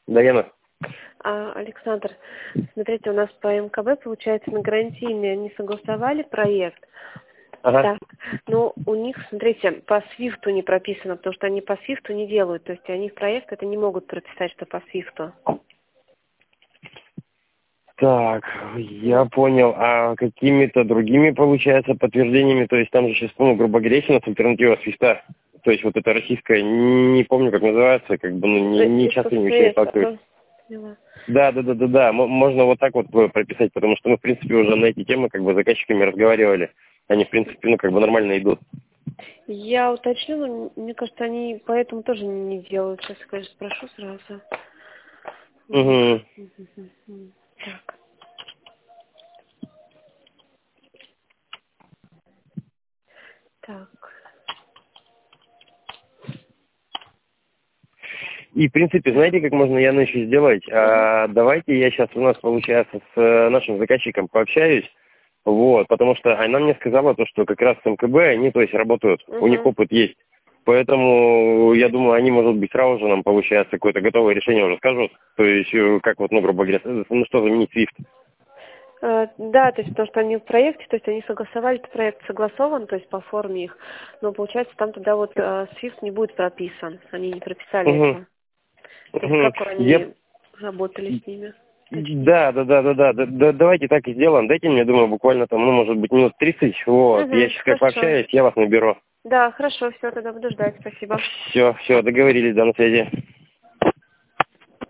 Да, Яна. Александр, смотрите, у нас по МКБ, получается, на гарантийные они согласовали проект. Ага. Так, но у них, смотрите, по свифту не прописано, потому что они по свифту не делают, то есть они в проект это не могут прописать, что по свифту. Так, я понял. А какими-то другими, получается, подтверждениями, то есть там же сейчас, ну, грубо говоря, есть у нас альтернатива свифта. То есть вот это российская, не помню, как называется, как бы, ну, не часто не очень сталкиваюсь. Да. Можно вот так вот прописать, потому что мы, в принципе, уже на эти темы, как бы, с заказчиками разговаривали. Они, в принципе, ну, как бы нормально идут. Я уточню, но мне кажется, они поэтому тоже не делают. Сейчас, конечно, спрошу сразу. Угу. Так. Так. И, в принципе, знаете, как можно Яна еще сделать? Давайте я сейчас у нас, получается, с нашим заказчиком пообщаюсь, вот, потому что она мне сказала то, что как раз с МКБ они, то есть, работают, у них опыт есть. Поэтому, я думаю, они, может быть, сразу же нам, получается, какое-то готовое решение уже скажут. То есть, как вот, ну, грубо говоря, ну, что заменить Swift. Да, то есть потому что они в проекте, то есть они согласовали, проект согласован, то есть по форме их, но получается там тогда вот SWIFT не будет прописан, они не прописали этого. То есть как они работали с ними? Да, давайте так и сделаем. Дайте мне, думаю, буквально там, ну, может быть, минут 30, вот, я сейчас как пообщаюсь, я вас наберу. Да, хорошо, все, тогда буду ждать, спасибо. Все, договорились, до на связи.